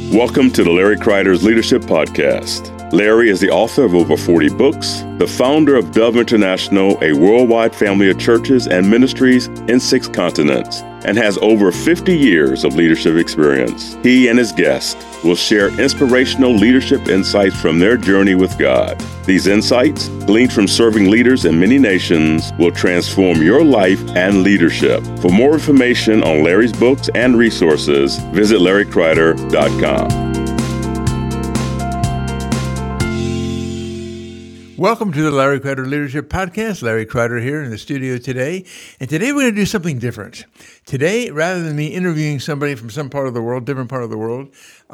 Welcome to the Larry Kreider's Leadership Podcast. Larry is the author of over 40 books, the founder of Dove International, a worldwide family of churches and ministries in 6 continents, and has over 50 years of leadership experience. He and his guests will share inspirational leadership insights from their journey with God. These insights, gleaned from serving leaders in many nations, will transform your life and leadership. For more information on Larry's books and resources, visit LarryKreider.com. Welcome to the Larry Kreider Leadership Podcast. Larry Kreider here in the studio today. And today we're going to do something different. Today, rather than me interviewing somebody from some part of the world, different part of the world,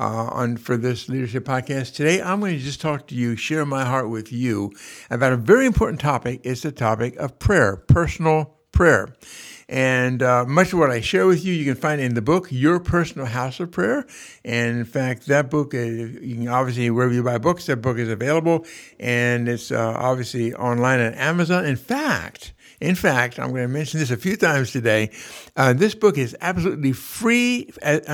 for this leadership podcast, today I'm going to just talk to you, share my heart with you about a very important topic. It's the topic of prayer, personal prayer. And much of what I share with you, you can find in the book, Your Personal House of Prayer. And in fact, that book, you can obviously, wherever you buy books, that book is available. And it's obviously online at Amazon. In fact, I'm going to mention this a few times today. This book is absolutely free as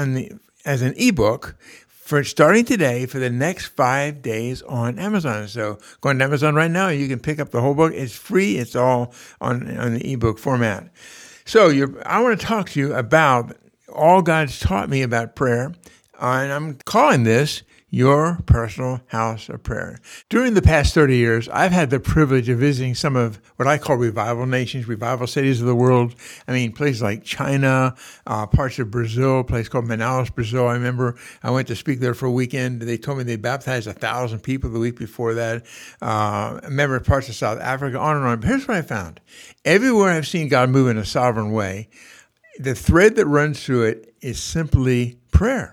an ebook for starting today for the next 5 days on Amazon. So go on Amazon right now. You can pick up the whole book. It's free. It's all on the ebook format. So I want to talk to you about all God's taught me about prayer, and I'm calling this Your Personal House of Prayer. During the past 30 years, I've had the privilege of visiting some of what I call revival nations, revival cities of the world. I mean, places like China, parts of Brazil, a place called Manaus, Brazil. I remember I went to speak there for a weekend. They told me they baptized 1,000 people the week before that. I remember parts of South Africa, on and on. But here's what I found. Everywhere I've seen God move in a sovereign way, the thread that runs through it is simply prayer.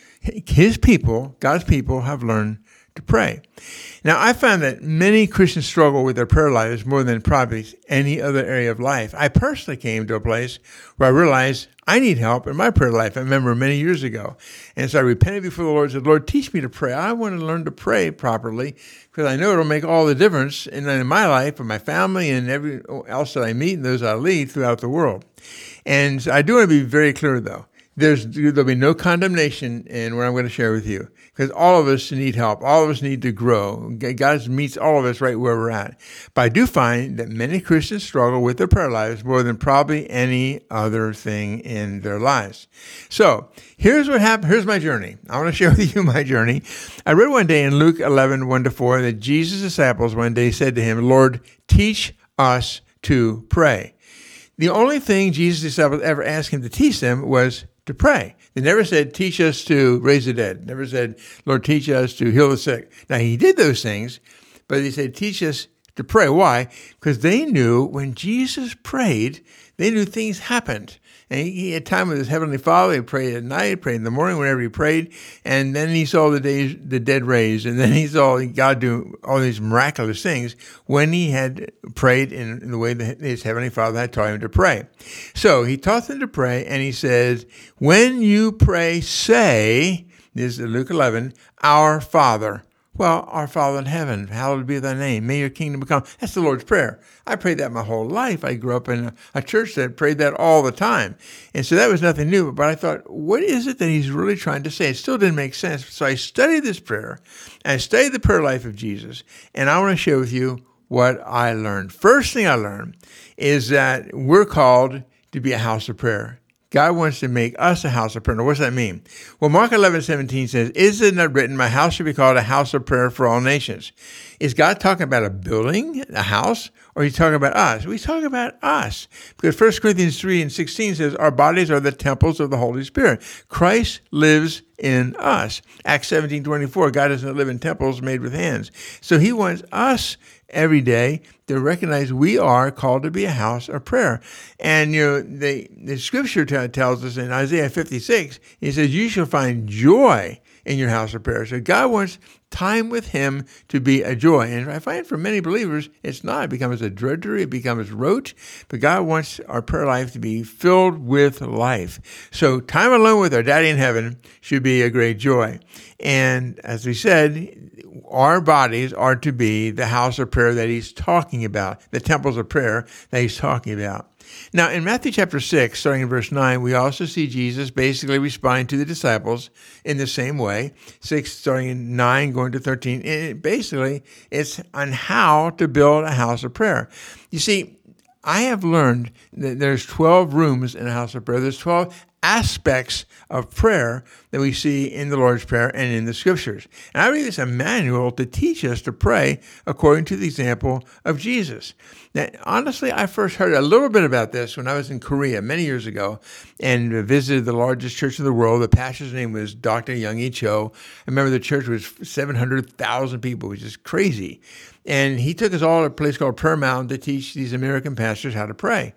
His people, God's people, have learned to pray. Now, I found that many Christians struggle with their prayer lives more than probably any other area of life. I personally came to a place where I realized I need help in my prayer life. I remember many years ago. And so I repented before the Lord and said, Lord, teach me to pray. I want to learn to pray properly because I know it'll make all the difference in my life and my family and everyone else that I meet and those I lead throughout the world. And I do want to be very clear, though. There'll be no condemnation in what I'm going to share with you because all of us need help. All of us need to grow. God meets all of us right where we're at. But I do find that many Christians struggle with their prayer lives more than probably any other thing in their lives. So here's what happened. Here's my journey. I want to share with you my journey. I read one day in Luke 11, 1-4, that Jesus' disciples one day said to him, Lord, teach us to pray. The only thing Jesus' disciples ever asked him to teach them was to pray. They never said, teach us to raise the dead. Never said, Lord, teach us to heal the sick. Now, he did those things, but he said, teach us to pray. Why? Because they knew when Jesus prayed, they knew things happened. And he had time with his Heavenly Father. He prayed at night, prayed in the morning, whenever he prayed. And then he saw the dead raised. And then he saw God do all these miraculous things when he had prayed in the way that his Heavenly Father had taught him to pray. So he taught them to pray, and he says, when you pray, say, this is Luke 11, our Father. Well, our Father in heaven, hallowed be thy name. May your kingdom come. That's the Lord's Prayer. I prayed that my whole life. I grew up in a church that prayed that all the time. And so that was nothing new. But I thought, what is it that he's really trying to say? It still didn't make sense. So I studied this prayer. I studied the prayer life of Jesus. And I want to share with you what I learned. First thing I learned is that we're called to be a house of prayer. God wants to make us a house of prayer. Now, what does that mean? Well, Mark 11:17 says, is it not written, my house shall be called a house of prayer for all nations? Is God talking about a building, a house, or is he talking about us? He's talking about us. Because 1 Corinthians 3:16 says, our bodies are the temples of the Holy Spirit. Christ lives in us. Acts 17:24, God doesn't live in temples made with hands. So he wants us every day to recognize we are called to be a house of prayer. And the scripture tells us in Isaiah 56, he says, you shall find joy in your house of prayer. So God wants time with him to be a joy. And I find for many believers, it's not. It becomes a drudgery. It becomes rote. But God wants our prayer life to be filled with life. So time alone with our Daddy in heaven should be a great joy. And as we said, our bodies are to be the house of prayer that he's talking about, the temples of prayer that he's talking about. Now, in Matthew chapter 6, starting in verse 9, we also see Jesus basically responding to the disciples in the same way. 6, starting in 9, going to 13. It's on how to build a house of prayer. You see, I have learned that there's 12 rooms in a house of prayer. There's 12 aspects of prayer that we see in the Lord's Prayer and in the Scriptures. And I believe it's a manual to teach us to pray according to the example of Jesus. Now, honestly, I first heard a little bit about this when I was in Korea many years ago and visited the largest church in the world. The pastor's name was Dr. Young-E Cho. I remember the church was 700,000 people, which is crazy. And he took us all to a place called Prayer Mountain to teach these American pastors how to pray.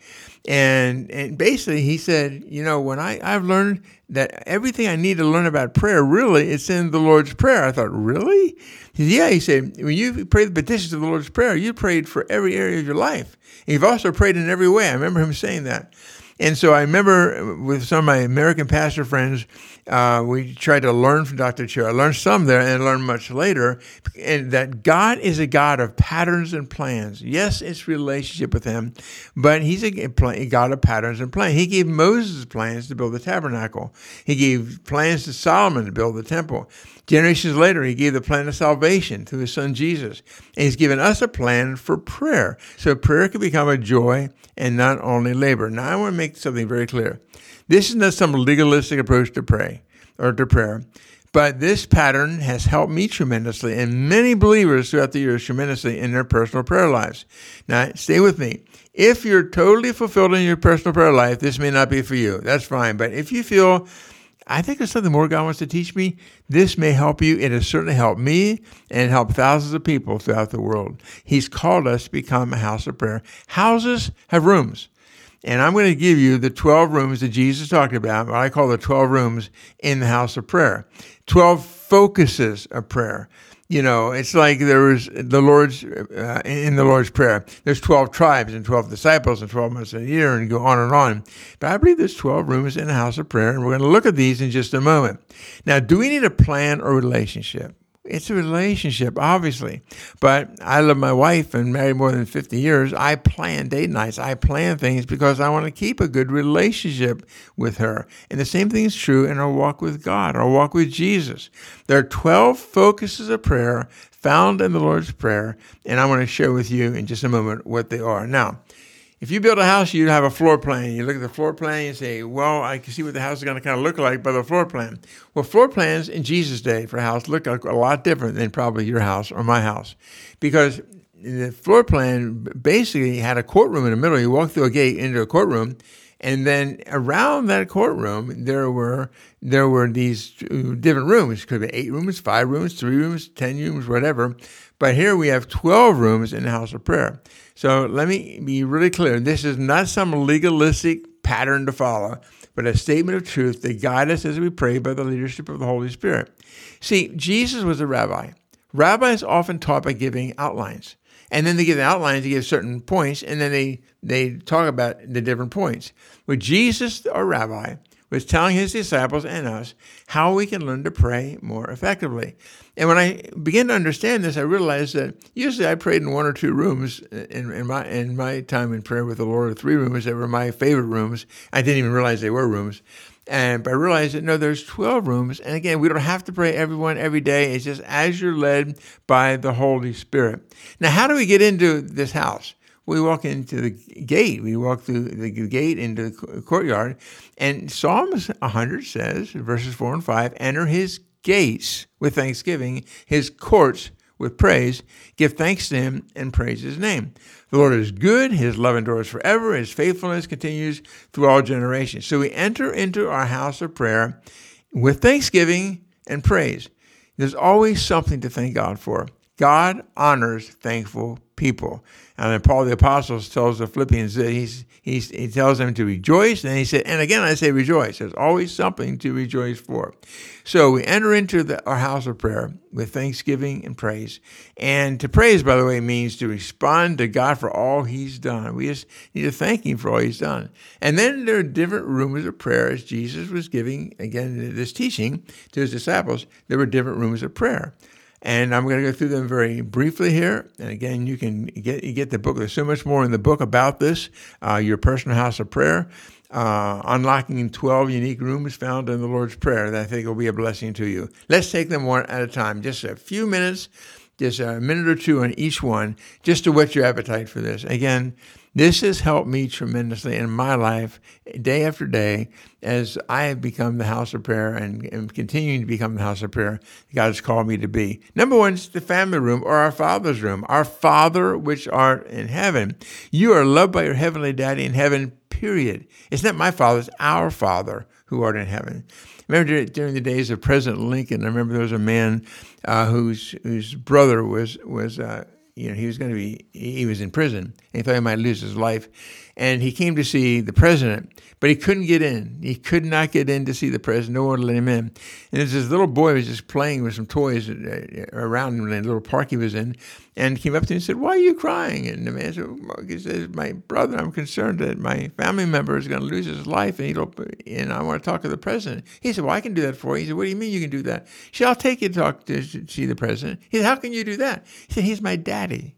And basically he said, when I've learned that everything I need to learn about prayer, really, it's in the Lord's Prayer. I thought, really? He said, when you pray the petitions of the Lord's Prayer, you prayed for every area of your life. And you've also prayed in every way. I remember him saying that. And so I remember with some of my American pastor friends, we tried to learn from Dr. Cho. I learned some there and learned much later, and that God is a God of patterns and plans. Yes, it's relationship with him, but he's a God of patterns and plans. He gave Moses plans to build the tabernacle. He gave plans to Solomon to build the temple. Generations later, he gave the plan of salvation through his son Jesus. And he's given us a plan for prayer. So prayer can become a joy and not only labor. Now, I want to make something very clear. This is not some legalistic approach to pray or to prayer, but this pattern has helped me tremendously and many believers throughout the years tremendously in their personal prayer lives. Now, stay with me. If you're totally fulfilled in your personal prayer life, this may not be for you. That's fine. But if you feel, I think there's something more God wants to teach me, this may help you. It has certainly helped me and helped thousands of people throughout the world. He's called us to become a house of prayer. Houses have rooms. And I'm going to give you the 12 rooms that Jesus talked about, what I call the 12 rooms in the house of prayer. 12 focuses of prayer. It's like there was in the Lord's Prayer. There's 12 tribes and 12 disciples and 12 months in a year and go on and on. But I believe there's 12 rooms in the house of prayer, and we're going to look at these in just a moment. Now, do we need a plan or relationship? It's a relationship, obviously. But I love my wife and married more than 50 years. I plan date nights. I plan things because I want to keep a good relationship with her. And the same thing is true in our walk with God, our walk with Jesus. There are 12 focuses of prayer found in the Lord's Prayer, and I want to share with you in just a moment what they are. Now, if you build a house, you have a floor plan. You look at the floor plan and you say, well, I can see what the house is going to kind of look like by the floor plan. Well, floor plans in Jesus' day for a house look like a lot different than probably your house or my house, because the floor plan basically had a courtroom in the middle. You walk through a gate into a courtroom, and then around that courtroom, there were these different rooms. It could be 8 rooms, 5 rooms, 3 rooms, 10 rooms, whatever. But here we have 12 rooms in the house of prayer. So let me be really clear. This is not some legalistic pattern to follow, but a statement of truth that guides us as we pray by the leadership of the Holy Spirit. See, Jesus was a rabbi. Rabbis often taught by giving outlines. And then they give the outlines, they give certain points, and then they talk about the different points. But Jesus, our rabbi, was telling his disciples and us how we can learn to pray more effectively. And when I began to understand this, I realized that usually I prayed in 1 or 2 rooms in my time in prayer with the Lord, or 3 rooms that were my favorite rooms. I didn't even realize they were rooms. But I realized that, no, there's 12 rooms. And again, we don't have to pray everyone every day. It's just as you're led by the Holy Spirit. Now, how do we get into this house? We walk into the gate. We walk through the gate into the courtyard. And Psalms 100 says, verses 4 and 5, enter his gates with thanksgiving, his courts with praise. Give thanks to him and praise his name. The Lord is good. His love endures forever. His faithfulness continues through all generations. So we enter into our house of prayer with thanksgiving and praise. There's always something to thank God for. God honors thankful people. And then Paul the Apostle tells the Philippians that he tells them to rejoice. And he said, and again, I say rejoice. There's always something to rejoice for. So we enter into our house of prayer with thanksgiving and praise. And to praise, by the way, means to respond to God for all he's done. We just need to thank him for all he's done. And then there are different rooms of prayer as Jesus was giving, again, this teaching to his disciples. There were different rooms of prayer. And I'm going to go through them very briefly here. And again, you get the book. There's so much more in the book about this, your personal house of prayer, unlocking 12 unique rooms found in the Lord's Prayer that I think will be a blessing to you. Let's take them one at a time, just a few minutes, just a minute or two on each one, just to whet your appetite for this. Again, this has helped me tremendously in my life, day after day, as I have become the house of prayer and am continuing to become the house of prayer God has called me to be. Number one is the family room, or our Father's room. Our Father which art in heaven. You are loved by your heavenly Daddy in heaven, period. It's not my Father, it's our Father who art in heaven. Remember during the days of President Lincoln, I remember there was a man whose brother was he was in prison, and he thought he might lose his life. And he came to see the president, but he couldn't get in. He could not get in to see the president. No one would let him in. And there's this little boy who was just playing with some toys around him in the little park he was in, and came up to him and said, "Why are you crying?" And the man said, "My brother, I'm concerned that my family member is going to lose his life, and I want to talk to the president." He said, "Well, I can do that for you." He said, "What do you mean you can do that?" He said, "I'll take you to see the president." He said, "How can you do that?" He said, "He's my daddy."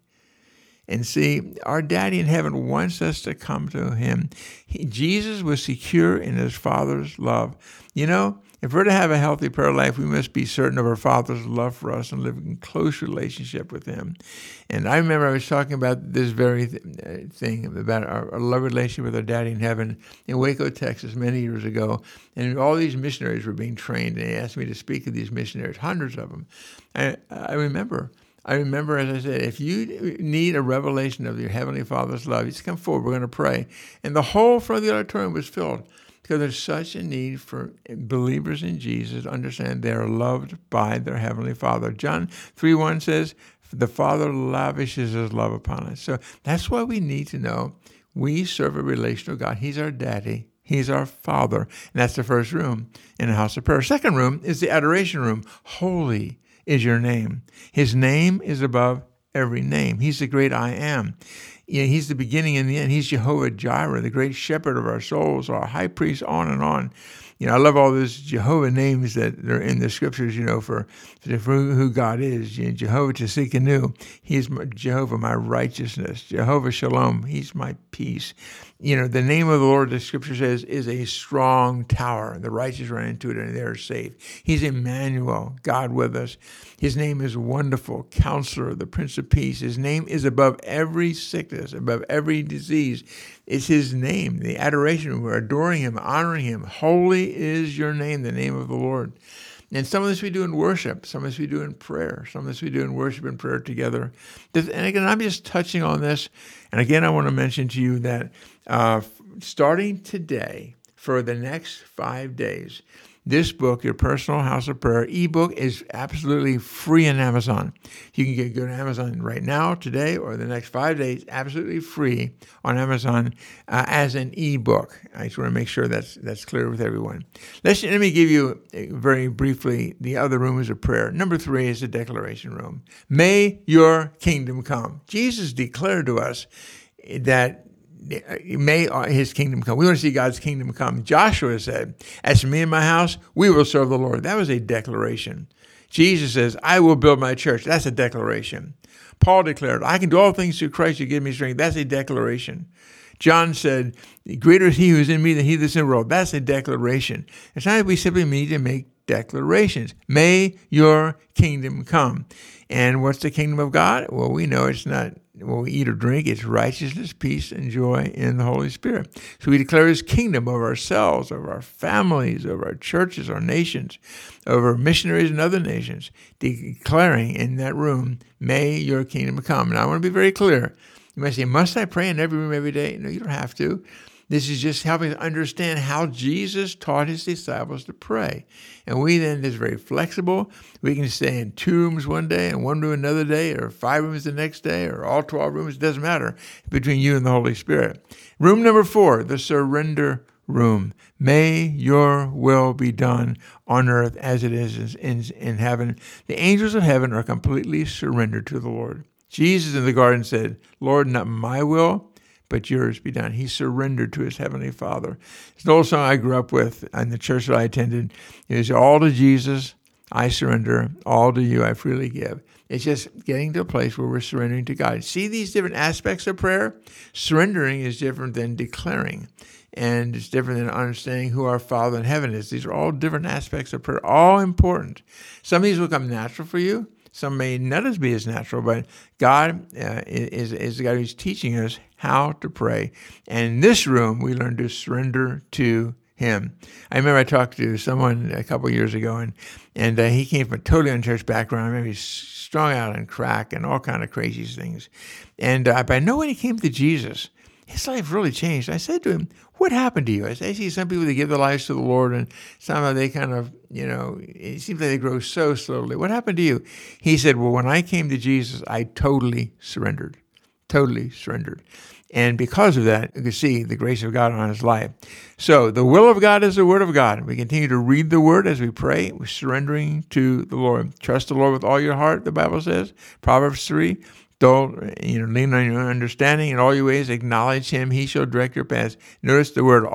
And see, our Daddy in heaven wants us to come to him. Jesus was secure in his Father's love. You know, if we're to have a healthy prayer life, we must be certain of our Father's love for us and live in close relationship with him. And I remember I was talking about this very thing, about our love relationship with our Daddy in heaven in Waco, Texas, many years ago. And all these missionaries were being trained, and they asked me to speak to these missionaries, hundreds of them. I remember, as I said, if you need a revelation of your Heavenly Father's love, you just come forward. We're going to pray. And the whole front of the auditorium was filled because there's such a need for believers in Jesus to understand they are loved by their Heavenly Father. John 3:1 says, "The Father lavishes his love upon us." So that's why we need to know we serve a relational God. He's our daddy. He's our Father. And that's the first room in a house of prayer. Second room is the adoration room. Holy is your name. His name is above every name. He's the great I am. He's the beginning and the end. He's Jehovah Jireh, the great shepherd of our souls, our high priest, on and on. I love all those Jehovah names that are in the scriptures, for who God is. Jehovah Tsidkenu, he's Jehovah, my righteousness. Jehovah Shalom, he's my peace. The name of the Lord, the scripture says, is a strong tower. The righteous run into it and they are safe. He's Emmanuel, God with us. His name is Wonderful, Counselor, the Prince of Peace. His name is above every sickness, above every disease. It's his name, the adoration. We're adoring him, honoring him. Holy is your name, the name of the Lord. And some of this we do in worship. Some of this we do in prayer. Some of this we do in worship and prayer together. And again, I'm just touching on this. And again, I want to mention to you that starting today, for the next 5 days, this book, Your Personal House of Prayer ebook, is absolutely free on Amazon. You can go to Amazon right now, today, or the next 5 days, absolutely free on Amazon as an ebook. I just want to make sure that's clear with everyone. Let me give you very briefly the other rooms of prayer. Number 3 is the declaration room. May your kingdom come. Jesus declared to us that may his kingdom come. We want to see God's kingdom come. Joshua said, "As for me and my house, we will serve the Lord." That was a declaration. Jesus says, "I will build my church." That's a declaration. Paul declared, "I can do all things through Christ who gives me strength." That's a declaration. John said, "Greater is he who is in me than he that's in the world." That's a declaration. It's not that we simply need to make declarations. May your kingdom come. And what's the kingdom of God? Well, we know it's not what we eat or drink. It's righteousness, peace, and joy in the Holy Spirit. So we declare his kingdom over ourselves, over our families, over our churches, our nations, over missionaries and other nations, declaring in that room, may your kingdom come. And I want to be very clear. You might say, must I pray in every room every day? No, you don't have to. This is just helping us understand how Jesus taught his disciples to pray. And we then is very flexible. We can stay in 2 rooms one day and 1 room another day, or 5 rooms the next day, or all 12 rooms. It doesn't matter, between you and the Holy Spirit. Room number 4, the surrender room. May your will be done on earth as it is in heaven. The angels of heaven are completely surrendered to the Lord. Jesus in the garden said, "Lord, not my will, but yours be done." He surrendered to his heavenly Father. It's an old song I grew up with in the church that I attended. It was all to Jesus, I surrender all to you, I freely give. It's just getting to a place where we're surrendering to God. See these different aspects of prayer? Surrendering is different than declaring. And it's different than understanding who our Father in heaven is. These are all different aspects of prayer, all important. Some of these will come natural for you. Some may not be as natural, but God is the God who's teaching us how to pray. And in this room, we learn to surrender to Him. I remember I talked to someone a couple of years ago, and he came from a totally unchurched background. I remember he's strung out on crack and all kind of crazy things. But I know when he came to Jesus, his life really changed. I said to him, what happened to you? I see some people, they give their lives to the Lord, and somehow they kind of, it seems like they grow so slowly. What happened to you? He said, well, when I came to Jesus, I totally surrendered. And because of that, you can see the grace of God on his life. So the will of God is the word of God. We continue to read the word as we pray. We're surrendering to the Lord. Trust the Lord with all your heart, the Bible says. Proverbs 3. Don't lean on your understanding. In all your ways acknowledge him. He shall direct your paths. Notice the word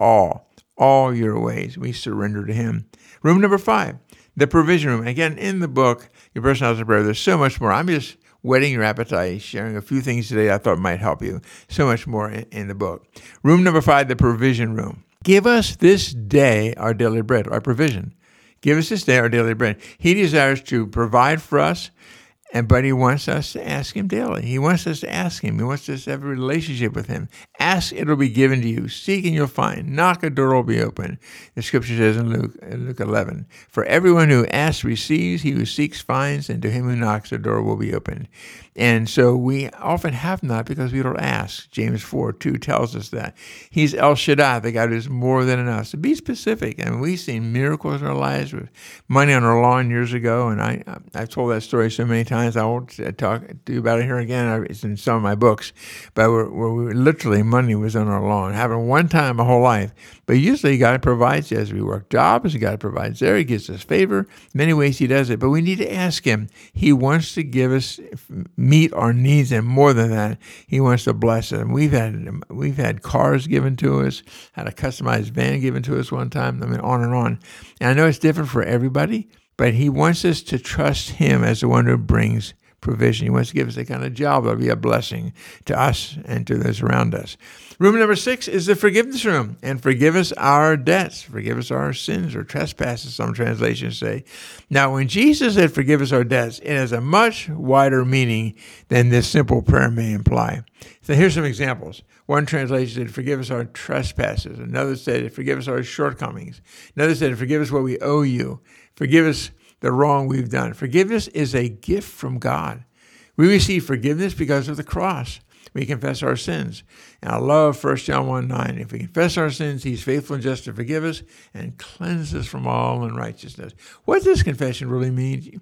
all your ways. We surrender to him. Room number 5, the provision room. Again, in the book, Your Personal House of Prayer, there's so much more. I'm just whetting your appetite, sharing a few things today I thought might help you. So much more in the book. Room number 5, the provision room. Give us this day our daily bread, our provision. Give us this day our daily bread. He desires to provide for us, but he wants us to ask him daily. He wants us to ask him. He wants us to have a relationship with him. Ask, it'll be given to you. Seek, and you'll find. Knock, a door will be open. The scripture says in Luke 11, for everyone who asks receives, he who seeks finds, and to him who knocks, the door will be opened. And so we often have not because we don't ask. James 4:2 tells us that. He's El Shaddai, the God who's more than enough. So be specific. I mean, we've seen miracles in our lives with money on our lawn years ago, and I've told that story so many times. I won't talk to you about it here again. It's in some of my books. But where we literally money was on our lawn. Happened one time my whole life. But usually God provides as we work jobs. God provides there. He gives us favor. Many ways he does it. But we need to ask him. He wants to give us, meet our needs, and more than that, he wants to bless us. And we've had cars given to us, had a customized van given to us one time. I mean, on and on. And I know it's different for everybody, but he wants us to trust him as the one who brings provision. He wants to give us the kind of job that will be a blessing to us and to those around us. Room number 6 is the forgiveness room. And forgive us our debts. Forgive us our sins or trespasses, some translations say. Now, when Jesus said forgive us our debts, it has a much wider meaning than this simple prayer may imply. So here's some examples. One translation said, forgive us our trespasses. Another said, forgive us our shortcomings. Another said, forgive us what we owe you. Forgive us the wrong we've done. Forgiveness is a gift from God. We receive forgiveness because of the cross. We confess our sins. And I love 1 John 1:9. If we confess our sins, he's faithful and just to forgive us and cleanse us from all unrighteousness. What does confession really mean?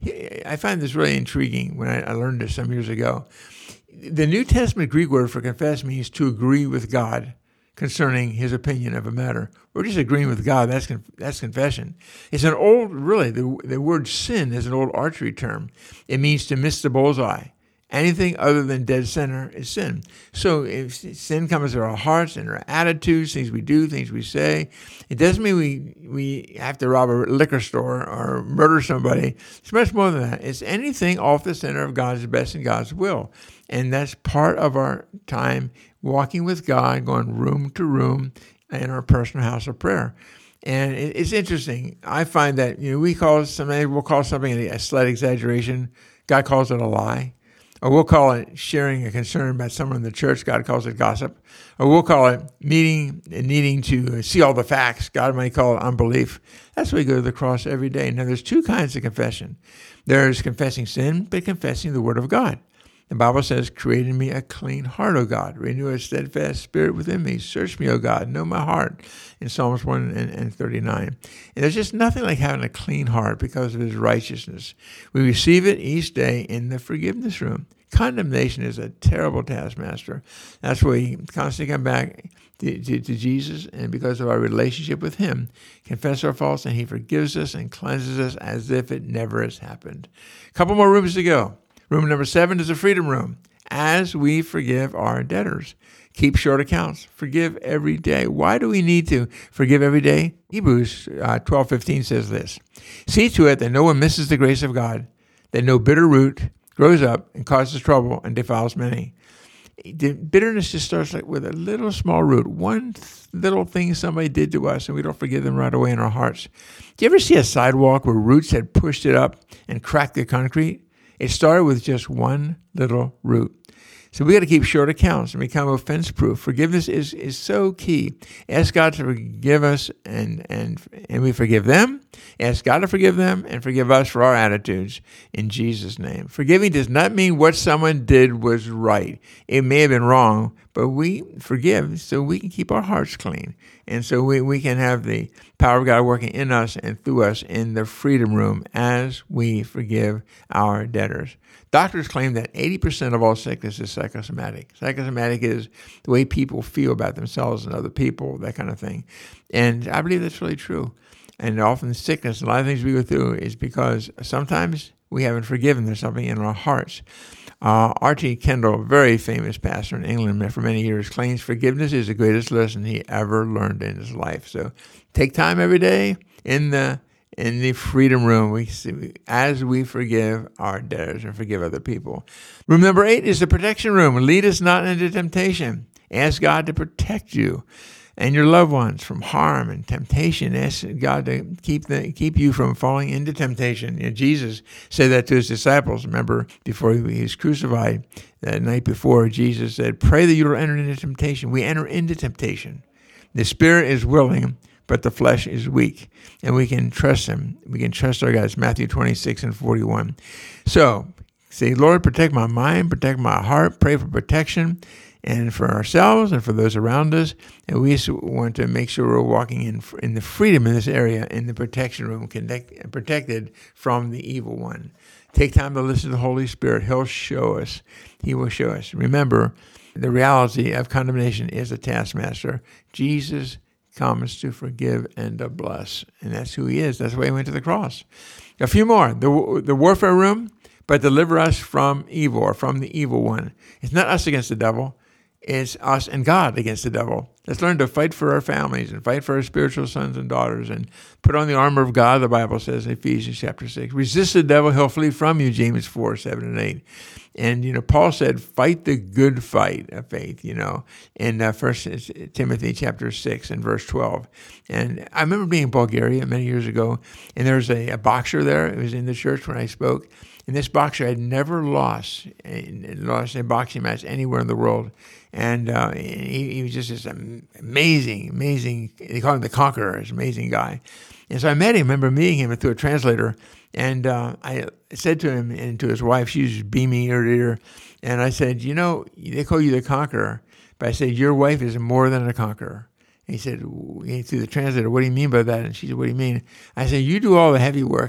I find this really intriguing when I learned this some years ago. The New Testament Greek word for confess means to agree with God concerning his opinion of a matter. We're just agreeing with God. That's confession. It's an old, really, the word sin is an old archery term. It means to miss the bullseye. Anything other than dead center is sin. So if sin comes to our hearts and our attitudes, things we do, things we say, it doesn't mean we have to rob a liquor store or murder somebody. It's much more than that. It's anything off the center of God's best and God's will. And that's part of our time walking with God, going room to room in our personal house of prayer. And it's interesting. I find that we'll call something a slight exaggeration. God calls it a lie. Or we'll call it sharing a concern about someone in the church. God calls it gossip. Or we'll call it needing to see all the facts. God might call it unbelief. That's why we go to the cross every day. Now, there's 2 kinds of confession. There's confessing sin, but confessing the word of God. The Bible says, create in me a clean heart, O God. Renew a steadfast spirit within me. Search me, O God. Know my heart. In Psalms 1 and 39. And there's just nothing like having a clean heart because of his righteousness. We receive it each day in the forgiveness room. Condemnation is a terrible taskmaster. That's why we constantly come back to Jesus, and because of our relationship with him, confess our faults, and he forgives us and cleanses us as if it never has happened. A couple more rooms to go. Room number 7 is the freedom room. as we forgive our debtors. Keep short accounts. Forgive every day. Why do we need to forgive every day? Hebrews 12:15 says this. See to it that no one misses the grace of God, that no bitter root grows up and causes trouble and defiles many. The bitterness just starts with a little small root, one little thing somebody did to us, and we don't forgive them right away in our hearts. Do you ever see a sidewalk where roots had pushed it up and cracked the concrete? It started with just one little root. So we got to keep short accounts and become offense-proof. Forgiveness is so key. Ask God to forgive us, and we forgive them. Ask God to forgive them and forgive us for our attitudes in Jesus' name. Forgiving does not mean what someone did was right. It may have been wrong, but we forgive so we can keep our hearts clean. And so we can have the power of God working in us and through us in the freedom room as we forgive our debtors. Doctors claim that 80% of all sickness is psychosomatic. Psychosomatic is the way people feel about themselves and other people, that kind of thing. And I believe that's really true. And often sickness, a lot of things we go through is because sometimes we haven't forgiven. There's something in our hearts. R.T. Kendall, very famous pastor in England for many years, claims forgiveness is the greatest lesson he ever learned in his life. So take time every day in the freedom room as we forgive our debtors and forgive other people. Room number 8 is the protection room. Lead us not into temptation. Ask God to protect you and your loved ones from harm and temptation. Ask God to keep you from falling into temptation. Jesus said that to his disciples. Remember, before he was crucified, that night before, Jesus said, pray that you don't enter into temptation. We enter into temptation. The spirit is willing, but the flesh is weak, and we can trust him. We can trust our God. It's Matthew 26:41. So say, Lord, protect my mind, protect my heart, pray for protection, and for ourselves and for those around us. And we want to make sure we're walking in the freedom in this area, in the protection room, protected from the evil one. Take time to listen to the Holy Spirit. He'll show us. He will show us. Remember, the reality of condemnation is a taskmaster. Jesus comes to forgive and to bless. And that's who he is. That's why he went to the cross. A few more. The warfare room, but deliver us from evil, or from the evil one. It's not us against the devil. It's us and God against the devil. Let's learn to fight for our families and fight for our spiritual sons and daughters and put on the armor of God, the Bible says in Ephesians chapter 6. Resist the devil, he'll flee from you, James 4:7-8. And, Paul said, fight the good fight of faith, in 1 Timothy chapter 6 and verse 12. And I remember being in Bulgaria many years ago, and there was a boxer there. It was in the church when I spoke. And this boxer had never lost a boxing match anywhere in the world. And he was just this amazing, they call him the Conqueror, this amazing guy. And so I met him, remember meeting him through a translator. And I said to him and to his wife, she was beaming ear to ear. And I said, they call you the Conqueror. But I said, your wife is more than a conqueror. And he said, through the translator, what do you mean by that? And she said, what do you mean? I said, you do all the heavy work.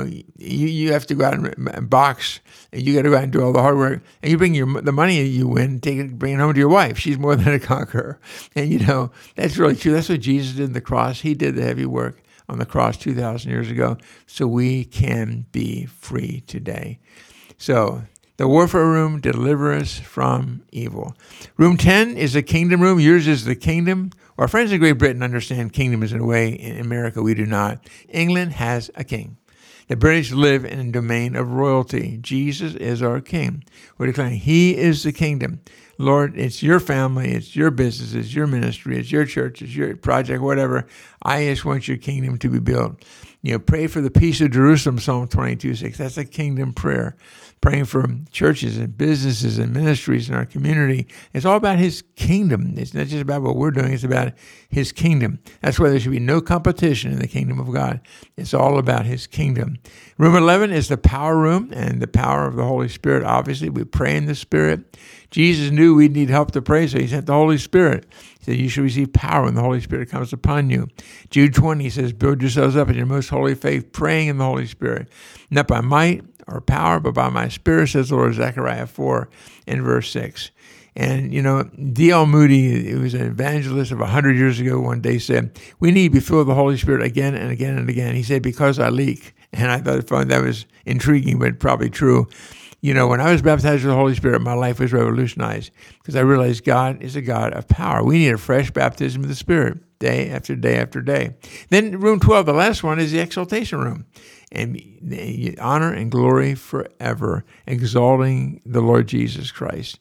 You have to go out and box, and you got to go out and do all the hard work. And you bring the money you win, bring it home to your wife. She's more than a conqueror. And, that's really true. That's what Jesus did on the cross. He did the heavy work on the cross 2,000 years ago, so we can be free today. So the warfare room, deliver us from evil. Room 10 is the kingdom room. Yours is the kingdom. Our friends in Great Britain understand kingdom is in a way. In America, we do not. England has a king. The British live in a domain of royalty. Jesus is our king. We're declaring he is the kingdom. Lord, it's your family, it's your business, it's your ministry, it's your church, it's your project, whatever. I just want your kingdom to be built. Pray for the peace of Jerusalem, Psalm 22:6. That's a kingdom prayer. Praying for churches and businesses and ministries in our community. It's all about his kingdom. It's not just about what we're doing. It's about his kingdom. That's why there should be no competition in the kingdom of God. It's all about his kingdom. Room 11 is the power room and the power of the Holy Spirit. Obviously, we pray in the Spirit. Jesus knew we'd need help to pray, so he sent the Holy Spirit. He said, you should receive power when the Holy Spirit comes upon you. Jude 20 says, build yourselves up in your most holy faith, praying in the Holy Spirit. Not by might or power, but by my Spirit, says the Lord, Zechariah 4 and verse 6. And, D.L. Moody, who was an evangelist of 100 years ago, one day said, we need to be filled with the Holy Spirit again and again and again. He said, because I leak. And I thought that was intriguing, but probably true. You know, when I was baptized with the Holy Spirit, my life was revolutionized because I realized God is a God of power. We need a fresh baptism of the Spirit day after day after day. Then room 12, the last one, is the exaltation room. And honor and glory forever, exalting the Lord Jesus Christ,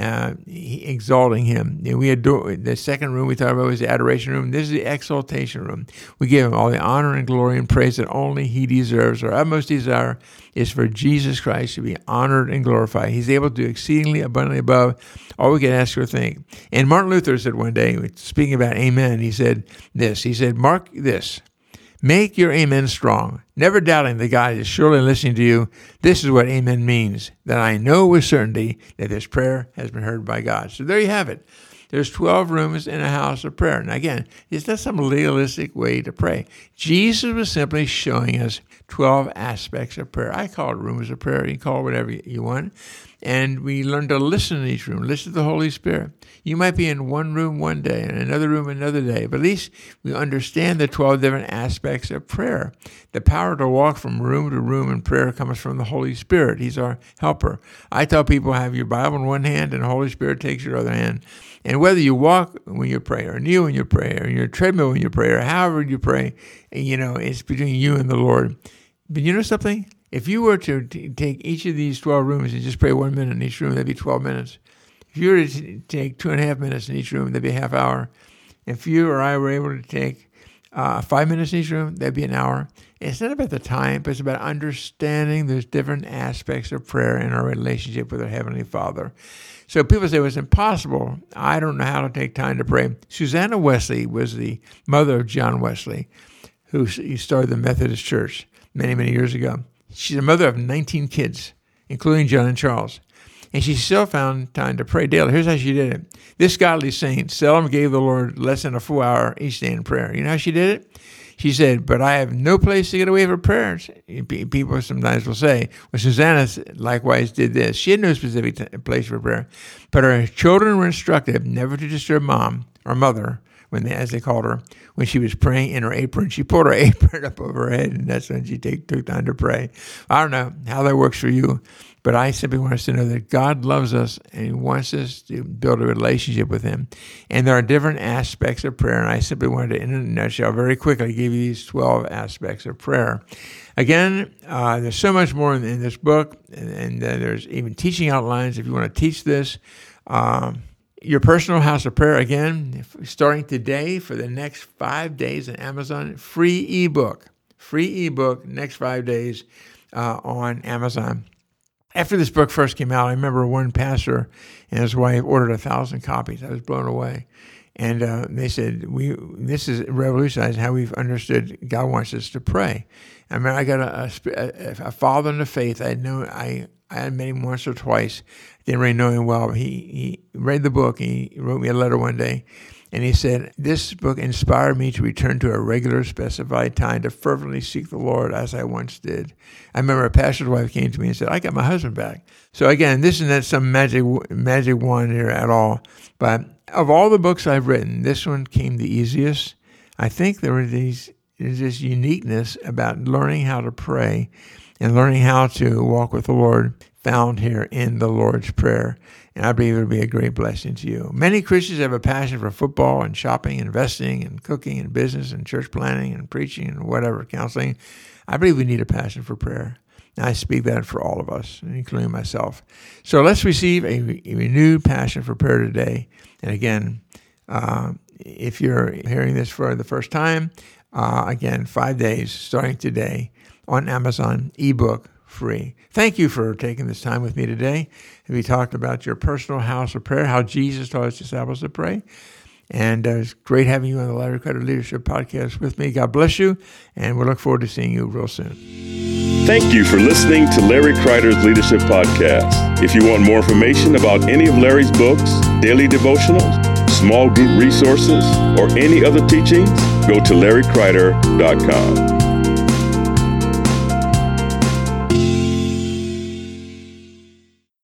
exalting him. And we adore. The second room we talked about was the adoration room. This is the exaltation room. We give him all the honor and glory and praise that only he deserves. Our utmost desire is for Jesus Christ to be honored and glorified. He's able to do exceedingly abundantly above all we can ask or think. And Martin Luther said one day, speaking about amen, he said this. He said, "Mark this. Make your amen strong, never doubting that God is surely listening to you. This is what amen means, that I know with certainty that this prayer has been heard by God." So there you have it. There's 12 rooms in a house of prayer. Now again, it's not some legalistic way to pray. Jesus was simply showing us 12 aspects of prayer. I call it rooms of prayer. You can call it whatever you want. And we learn to listen in each room, listen to the Holy Spirit. You might be in one room one day and another room another day, but at least we understand the 12 different aspects of prayer. The power to walk from room to room in prayer comes from the Holy Spirit. He's our helper. I tell people, have your Bible in one hand and the Holy Spirit takes your other hand. And whether you walk when you pray or kneel when you pray or you're treadmill when you pray or however you pray, you know, it's between you and the Lord. But you know something? If you were to take each of these 12 rooms and just pray 1 minute in each room, that'd be 12 minutes. If you were to take 2.5 minutes in each room, that'd be a half hour. If you or I were able to take 5 minutes in each room, that'd be an hour. It's not about the time, but it's about understanding those different aspects of prayer and our relationship with our Heavenly Father. So people say, well, it's impossible. I don't know how to take time to pray. Susanna Wesley was the mother of John Wesley, who started the Methodist Church many, many years ago. She's a mother of 19 kids, including John and Charles. And she still found time to pray daily. Here's how she did it. This godly saint seldom gave the Lord less than a full hour each day in prayer. You know how she did it? She said, "But I have no place to get away from prayers." People sometimes will say, well, Susanna likewise did this. She had no specific place for prayer. But her children were instructed never to disturb mom or mother, as they called her, when she was praying in her apron. She pulled her apron up over her head, and that's when she took time to pray. I don't know how that works for you, but I simply want us to know that God loves us, and he wants us to build a relationship with him. And there are different aspects of prayer, and I simply wanted to, in a nutshell, very quickly give you these 12 aspects of prayer. Again, there's so much more in this book, and there's even teaching outlines if you want to teach this. Your personal house of prayer, again, starting today for the next 5 days on Amazon, free ebook, next 5 days on Amazon. After this book first came out, I remember one pastor and his wife ordered 1,000 copies. I was blown away. And they said, this is revolutionizing how we've understood God wants us to pray. I mean, I got a father in the faith. I had met him once or twice. Didn't really know him well. But he read the book. He wrote me a letter one day. And he said, "This book inspired me to return to a regular specified time to fervently seek the Lord as I once did." I remember a pastor's wife came to me and said, "I got my husband back." So again, this is not some magic wand here at all. But of all the books I've written, this one came the easiest. I think there's this uniqueness about learning how to pray and learning how to walk with the Lord found here in the Lord's Prayer. And I believe it'll be a great blessing to you. Many Christians have a passion for football and shopping, investing and cooking and business and church planning and preaching and whatever, counseling. I believe we need a passion for prayer. And I speak that for all of us, including myself. So let's receive a renewed passion for prayer today. And again, if you're hearing this for the first time, again, 5 days starting today on Amazon, ebook, free. Thank you for taking this time with me today. We talked about your personal house of prayer, how Jesus taught his disciples to pray. And it's great having you on the Larry Kreider Leadership Podcast with me. God bless you, and we look forward to seeing you real soon. Thank you for listening to Larry Kreider's Leadership Podcast. If you want more information about any of Larry's books, daily devotionals, small group resources, or any other teachings, go to LarryKreider.com.